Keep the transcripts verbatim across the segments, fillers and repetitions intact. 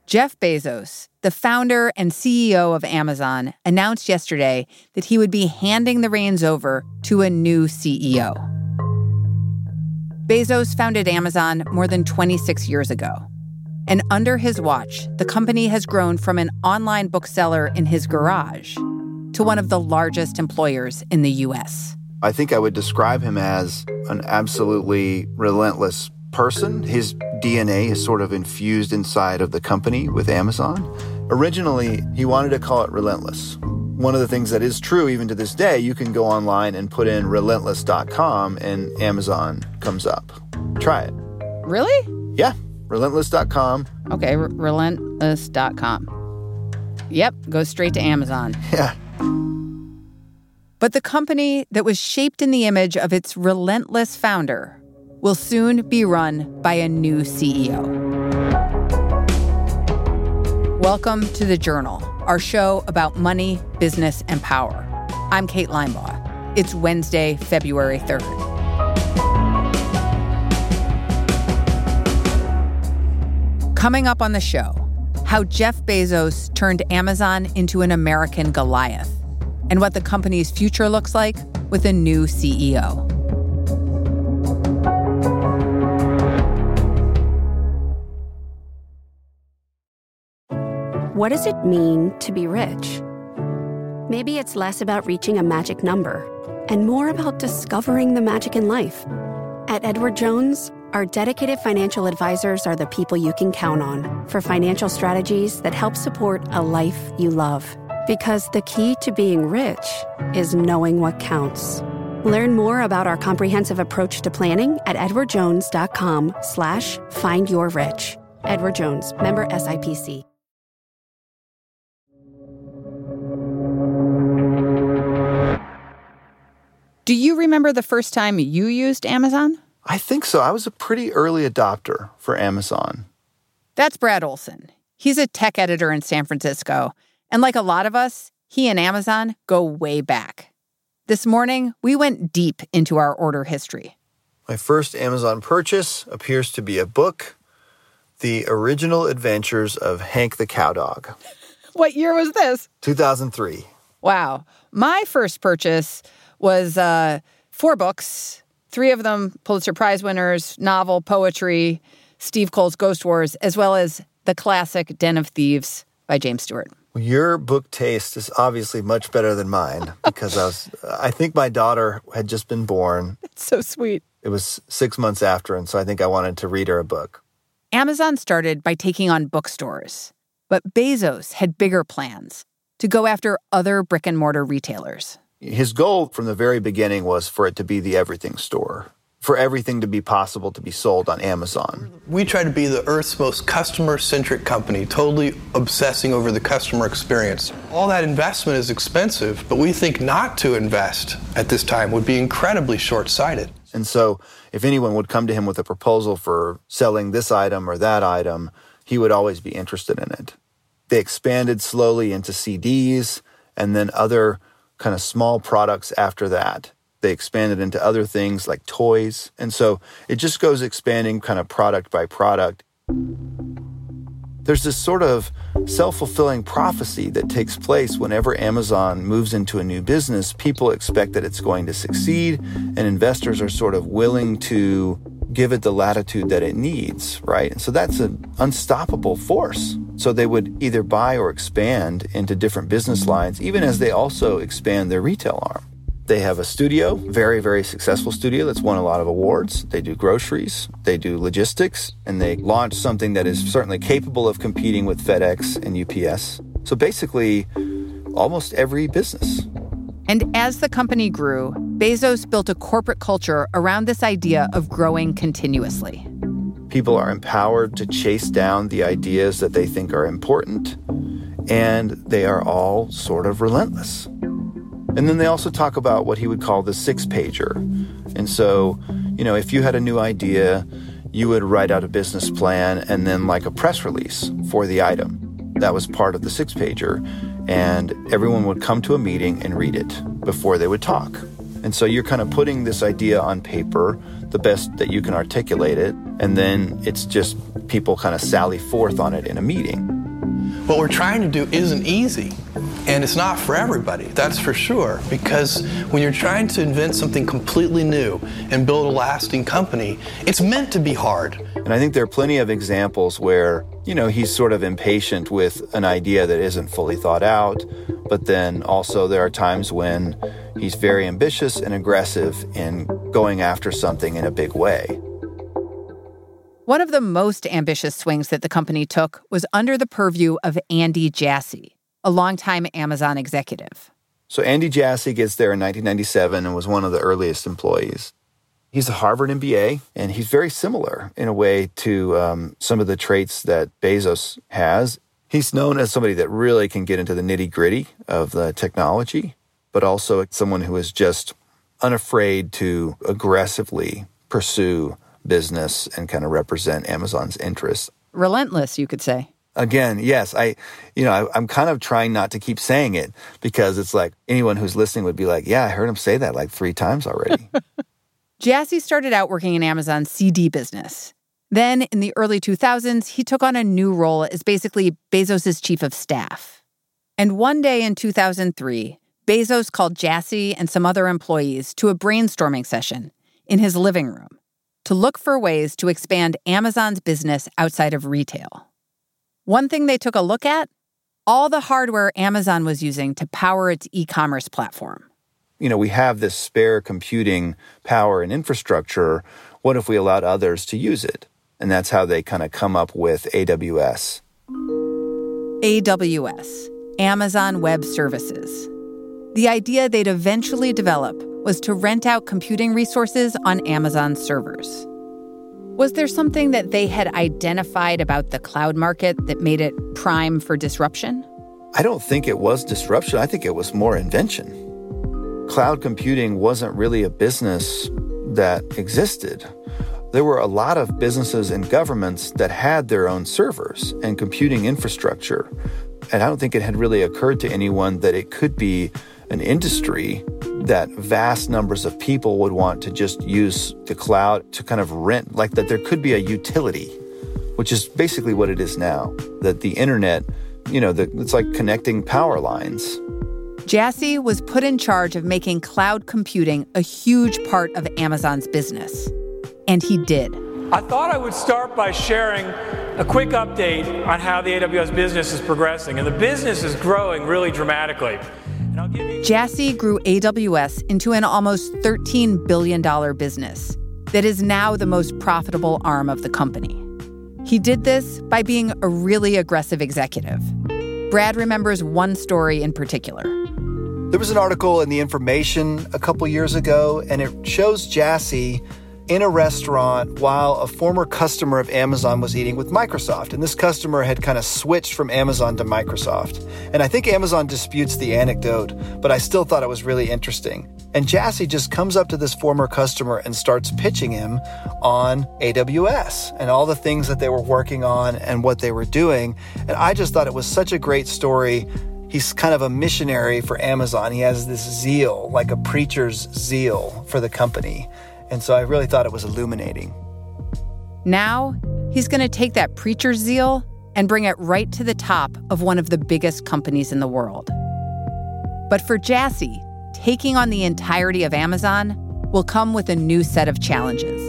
Jeff Bezos, the founder and C E O of Amazon, announced yesterday that he would be handing the reins over to a new C E O. Bezos founded Amazon more than twenty-six years ago. And under his watch, the company has grown from an online bookseller in his garage to one of the largest employers in the U S. I think I would describe him as an absolutely relentless person. His D N A is sort of infused inside of the company with Amazon. Originally, he wanted to call it Relentless. One of the things that is true even to this day, you can go online and put in relentless dot com and Amazon comes up. Try it. Really? Yeah, relentless dot com. Okay, r- relentless dot com. Yep, goes straight to Amazon. Yeah. But the company that was shaped in the image of its relentless founder will soon be run by a new C E O. Welcome to The Journal, our show about money, business, and power. I'm Kate Linebaugh. It's Wednesday, February third. Coming up on the show, how Jeff Bezos turned Amazon into an American Goliath, and what the company's future looks like with a new C E O. What does it mean to be rich? Maybe it's less about reaching a magic number and more about discovering the magic in life. At Edward Jones, our dedicated financial advisors are the people you can count on for financial strategies that help support a life you love. Because the key to being rich is knowing what counts. Learn more about our comprehensive approach to planning at edwardjones.com slash find your rich. Edward Jones, member S I P C. Do you remember the first time you used Amazon? I think so. I was a pretty early adopter for Amazon. That's Brad Olson. He's a tech editor in San Francisco. And like a lot of us, he and Amazon go way back. This morning, we went deep into our order history. My first Amazon purchase appears to be a book, The Original Adventures of Hank the Cowdog. What year was this? two thousand three. Wow. My first purchase was uh, four books, three of them Pulitzer Prize winners, novel, poetry, Steve Cole's Ghost Wars, as well as the classic Den of Thieves by James Stewart. Your book taste is obviously much better than mine because I was, I think my daughter had just been born. It's so sweet. It was six months after, and so I think I wanted to read her a book. Amazon started by taking on bookstores, but Bezos had bigger plans to go after other brick-and-mortar retailers. His goal from the very beginning was for it to be the everything store, for everything to be possible to be sold on Amazon. We try to be the Earth's most customer-centric company, totally obsessing over the customer experience. All that investment is expensive, but we think not to invest at this time would be incredibly short-sighted. And so if anyone would come to him with a proposal for selling this item or that item, he would always be interested in it. They expanded slowly into C Ds and then other kind of small products after that. They expanded into other things like toys. And so it just goes expanding kind of product by product. There's this sort of self-fulfilling prophecy that takes place whenever Amazon moves into a new business. People expect that it's going to succeed, and investors are sort of willing to give it the latitude that it needs, right? And so that's an unstoppable force. So they would either buy or expand into different business lines, even as they also expand their retail arm. They have a studio, very, very successful studio that's won a lot of awards. They do groceries, they do logistics, and they launched something that is certainly capable of competing with FedEx and U P S. So basically, almost every business. And as the company grew, Bezos built a corporate culture around this idea of growing continuously. People are empowered to chase down the ideas that they think are important, and they are all sort of relentless. And then they also talk about what he would call the six-pager. And so, you know, if you had a new idea, you would write out a business plan and then like a press release for the item. That was part of the six-pager. And everyone would come to a meeting and read it before they would talk. And so you're kind of putting this idea on paper, the best that you can articulate it, and then it's just people kind of sally forth on it in a meeting. What we're trying to do isn't easy. And it's not for everybody, that's for sure, because when you're trying to invent something completely new and build a lasting company, it's meant to be hard. And I think there are plenty of examples where, you know, he's sort of impatient with an idea that isn't fully thought out, but then also there are times when he's very ambitious and aggressive in going after something in a big way. One of the most ambitious swings that the company took was under the purview of Andy Jassy, a longtime Amazon executive. So Andy Jassy gets there in nineteen ninety-seven and was one of the earliest employees. He's a Harvard M B A, and he's very similar in a way to um, some of the traits that Bezos has. He's known as somebody that really can get into the nitty-gritty of the technology, but also someone who is just unafraid to aggressively pursue business and kind of represent Amazon's interests. Relentless, you could say. Again, yes, I, you know, I, I'm kind of trying not to keep saying it because it's like anyone who's listening would be like, yeah, I heard him say that like three times already. Jassy started out working in Amazon's C D business. Then, in the early two thousands, he took on a new role as basically Bezos' chief of staff. And one day in two thousand three, Bezos called Jassy and some other employees to a brainstorming session in his living room to look for ways to expand Amazon's business outside of retail. One thing they took a look at, all the hardware Amazon was using to power its e-commerce platform. You know, we have this spare computing power and infrastructure. What if we allowed others to use it? And that's how they kind of come up with A W S. A W S, Amazon Web Services. The idea they'd eventually develop was to rent out computing resources on Amazon's servers. Was there something that they had identified about the cloud market that made it prime for disruption? I don't think it was disruption. I think it was more invention. Cloud computing wasn't really a business that existed. There were a lot of businesses and governments that had their own servers and computing infrastructure. And I don't think it had really occurred to anyone that it could be an industry that vast numbers of people would want to just use the cloud to kind of rent, like that there could be a utility, which is basically what it is now, that the internet, you know, the, it's like connecting power lines. Jassy was put in charge of making cloud computing a huge part of Amazon's business. And he did. I thought I would start by sharing a quick update on how the A W S business is progressing. And the business is growing really dramatically. And I'll give you- Jassy grew A W S into an almost thirteen billion dollars business that is now the most profitable arm of the company. He did this by being a really aggressive executive. Brad remembers one story in particular. There was an article in The Information a couple years ago, and it shows Jassy in a restaurant while a former customer of Amazon was eating with Microsoft. And this customer had kind of switched from Amazon to Microsoft. And I think Amazon disputes the anecdote, but I still thought it was really interesting. And Jassy just comes up to this former customer and starts pitching him on A W S and all the things that they were working on and what they were doing. And I just thought it was such a great story. He's kind of a missionary for Amazon. He has this zeal, like a preacher's zeal for the company. And so I really thought it was illuminating. Now, he's going to take that preacher's zeal and bring it right to the top of one of the biggest companies in the world. But for Jassy, taking on the entirety of Amazon will come with a new set of challenges.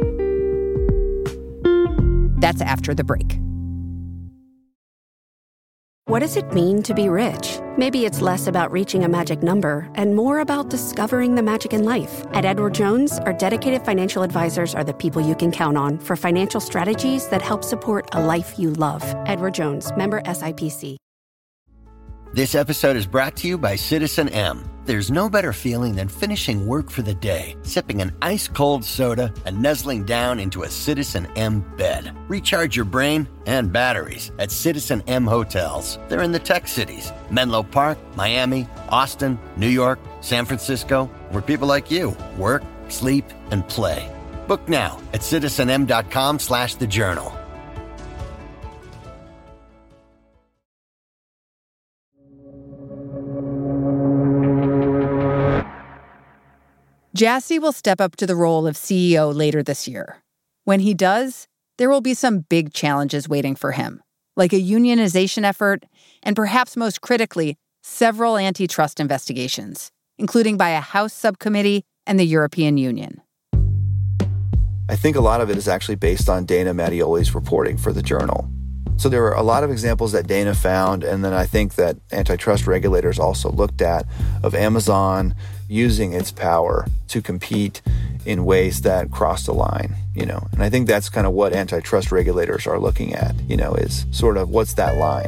That's after the break. What does it mean to be rich? Maybe it's less about reaching a magic number and more about discovering the magic in life. At Edward Jones, our dedicated financial advisors are the people you can count on for financial strategies that help support a life you love. Edward Jones, member S I P C. This episode is brought to you by Citizen M. There's no better feeling than finishing work for the day, sipping an ice-cold soda, and nuzzling down into a Citizen M bed. Recharge your brain and batteries at Citizen M hotels. They're in the tech cities, Menlo Park, Miami, Austin, New York, San Francisco, where people like you work, sleep, and play. Book now at citizenm.com slash the journal. Jassy will step up to the role of C E O later this year. When he does, there will be some big challenges waiting for him, like a unionization effort, and perhaps most critically, several antitrust investigations, including by a House subcommittee and the European Union. I think a lot of it is actually based on Dana Mattioli's reporting for the Journal. So there were a lot of examples that Dana found, and then I think that antitrust regulators also looked at, of Amazon using its power to compete in ways that cross the line, you know. And I think that's kind of what antitrust regulators are looking at, you know, is sort of what's that line?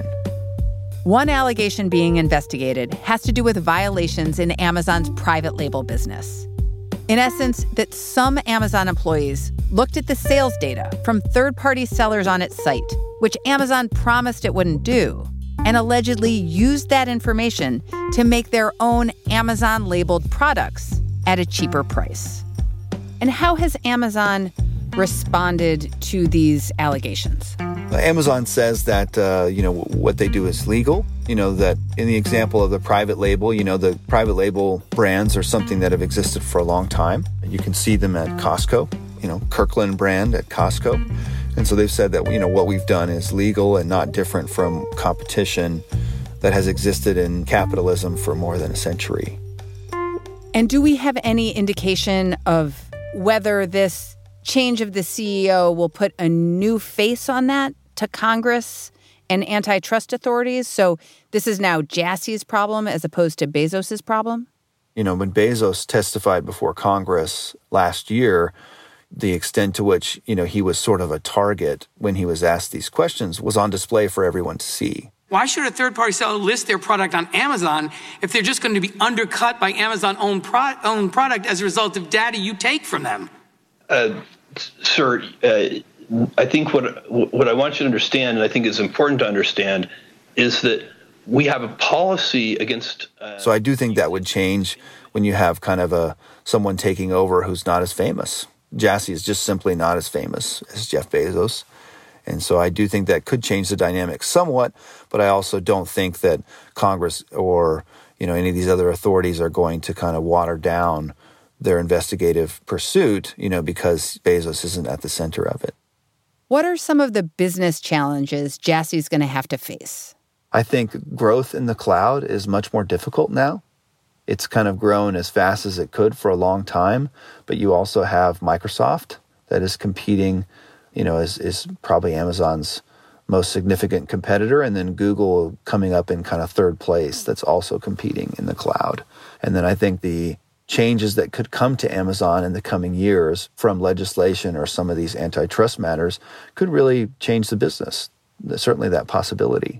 One allegation being investigated has to do with violations in Amazon's private label business. In essence, that some Amazon employees looked at the sales data from third-party sellers on its site, which Amazon promised it wouldn't do, and allegedly used that information to make their own Amazon-labeled products at a cheaper price. And how has Amazon responded to these allegations? Amazon says that, uh, you know, what they do is legal. You know, that in the example of the private label, you know, the private label brands are something that have existed for a long time. You can see them at Costco, you know, Kirkland brand at Costco. And so they've said that, you know, what we've done is legal and not different from competition that has existed in capitalism for more than a century. And do we have any indication of whether this change of the C E O will put a new face on that to Congress and antitrust authorities? So this is now Jassy's problem as opposed to Bezos's problem? You know, when Bezos testified before Congress last year, the extent to which, you know, he was sort of a target when he was asked these questions was on display for everyone to see. Why should a third-party seller list their product on Amazon if they're just going to be undercut by Amazon own pro- own product as a result of data you take from them? Uh, sir, uh, I think what what I want you to understand, and I think is important to understand, is that we have a policy against... Uh, so I do think that would change when you have kind of a someone taking over who's not as famous. Jassy is just simply not as famous as Jeff Bezos. And so I do think that could change the dynamic somewhat, but I also don't think that Congress or, you know, any of these other authorities are going to kind of water down their investigative pursuit, you know, because Bezos isn't at the center of it. What are some of the business challenges Jassy's going to have to face? I think growth in the cloud is much more difficult now. It's kind of grown as fast as it could for a long time, but you also have Microsoft that is competing, you know, is, is probably Amazon's most significant competitor, and then Google coming up in kind of third place that's also competing in the cloud. And then I think the changes that could come to Amazon in the coming years from legislation or some of these antitrust matters could really change the business. There's certainly that possibility.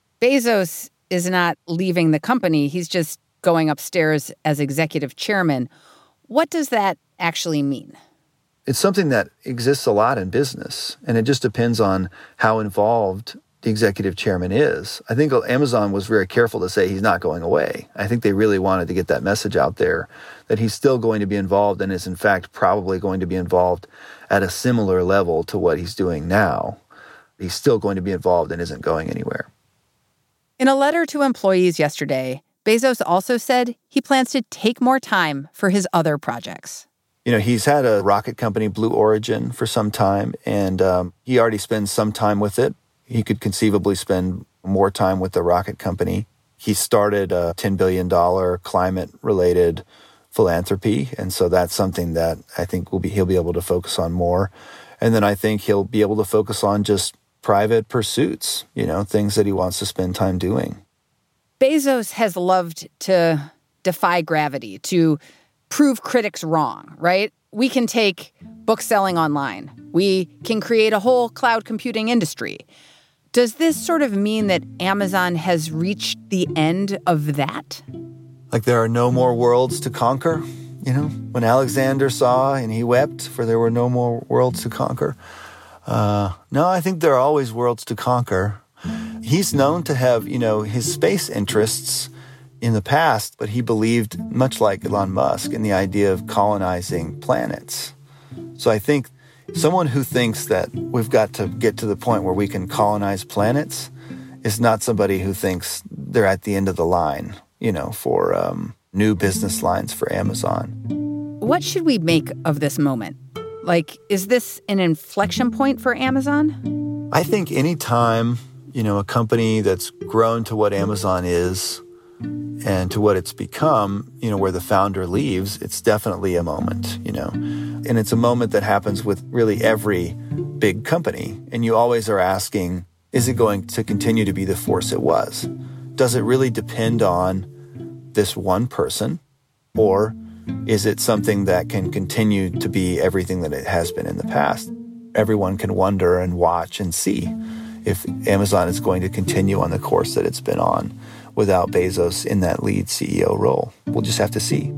Bezos is not leaving the company. He's just going upstairs as executive chairman. What does that actually mean? It's something that exists a lot in business, and it just depends on how involved the executive chairman is. I think Amazon was very careful to say he's not going away. I think they really wanted to get that message out there that he's still going to be involved and is in fact probably going to be involved at a similar level to what he's doing now. He's still going to be involved and isn't going anywhere. In a letter to employees yesterday, Bezos also said he plans to take more time for his other projects. You know, he's had a rocket company, Blue Origin, for some time, and um, he already spends some time with it. He could conceivably spend more time with the rocket company. He started a ten billion dollars climate-related philanthropy, and so that's something that I think will be he'll be able to focus on more. And then I think he'll be able to focus on just private pursuits, you know, things that he wants to spend time doing. Bezos has loved to defy gravity, to prove critics wrong, right? We can take book selling online. We can create a whole cloud computing industry. Does this sort of mean that Amazon has reached the end of that? Like there are no more worlds to conquer, you know? When Alexander saw and he wept, for there were no more worlds to conquer. Uh, no, I think there are always worlds to conquer. He's known to have, you know, his space interests in the past, but he believed, much like Elon Musk, in the idea of colonizing planets. So I think someone who thinks that we've got to get to the point where we can colonize planets is not somebody who thinks they're at the end of the line, you know, for um, new business lines for Amazon. What should we make of this moment? Like, is this an inflection point for Amazon? I think any time you know, a company that's grown to what Amazon is and to what it's become, you know, where the founder leaves, it's definitely a moment, you know. And it's a moment that happens with really every big company. And you always are asking, is it going to continue to be the force it was? Does it really depend on this one person? Or is it something that can continue to be everything that it has been in the past? Everyone can wonder and watch and see if Amazon is going to continue on the course that it's been on without Bezos in that lead C E O role. We'll just have to see.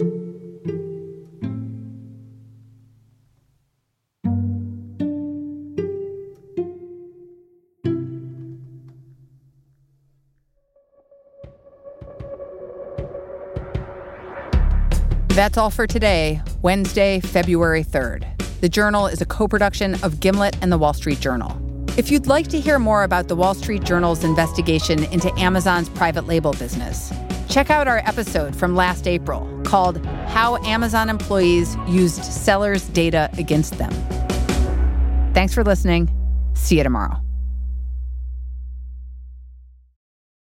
That's all for today, Wednesday, February third. The Journal is a co-production of Gimlet and The Wall Street Journal. If you'd like to hear more about The Wall Street Journal's investigation into Amazon's private label business, check out our episode from last April called How Amazon Employees Used Sellers' Data Against Them. Thanks for listening. See you tomorrow.